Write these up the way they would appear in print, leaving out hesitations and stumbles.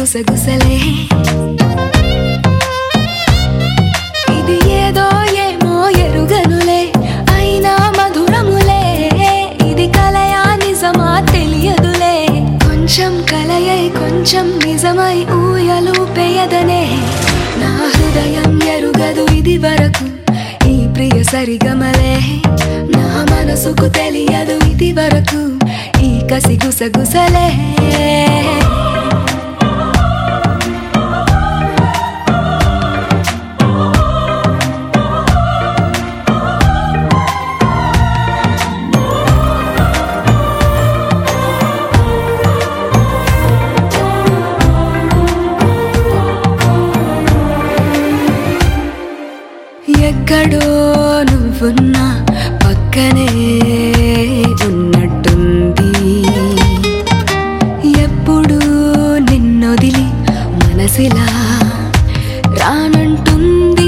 గుసగుసలే ఇది ఏదో ఏమో ఎరుగనులే అయినా మధురములే ఇది కలయా నిజమా తెలియదులే కొంచెం కలయై కొంచెం నిజమై ఊయలు పేయదనే నా హృదయం ఎరుగదు ఇది వరకు ఈ ప్రియ సరిగమలే నా మనసుకు తెలియదు ఇది వరకు ఈ కసి గుసగుసలే ఎక్కడో నువ్వున్నా పక్కనే ఉన్నట్టుంది ఎప్పుడు నిన్నొదిలి మనసిలా రానంటుంది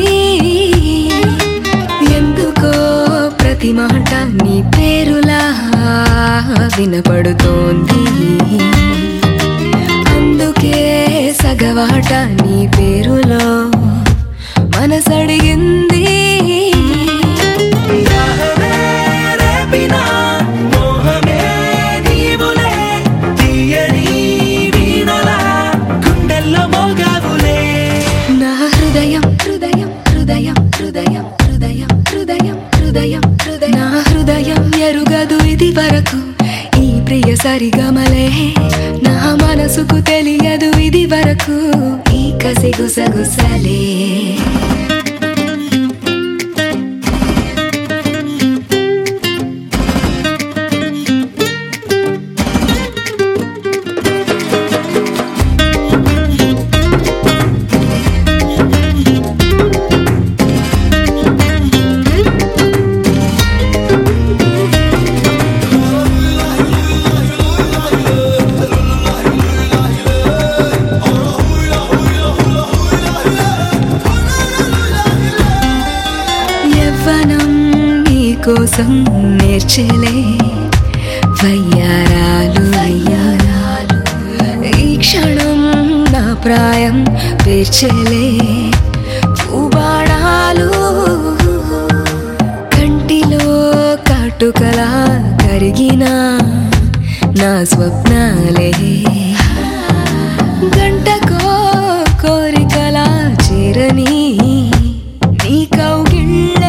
ఎందుకో ప్రతి మాట నీ పేరులా వినపడుతోంది అందుకే సగవాట నీ పేరులో మనసడిగింది నా హృదయం హృదయం హృదయం హృదయం హృదయం హృదయం హృదయం హృదయం నా హృదయం ఎరుగదు ఇది వరకు ఈ ప్రియ సరిగమలే నా మనసుకు తెలియదు ఇది వరకు ఈ కసి గుసగుసలే కోసం నేర్చలే వయ్యారాలు అయ్యారాలు ఈ క్షణం నా ప్రాయం పేర్చలే పూబాణాలు కంటిలో కాటుకలా కరిగిన నా స్వప్నాలే గంటకో కోరికలా చేరని నీ కౌగిళ్ళే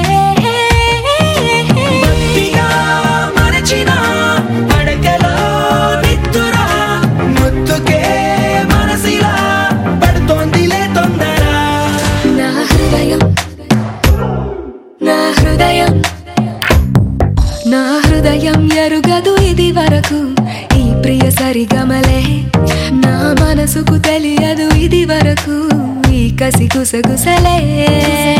నా హృదయం ఎరుగదు ఇది వరకు ఈ ప్రియ సరిగమలే నా మనసుకు తెలియదు ఇది వరకు ఈ కసి గుసగుసలే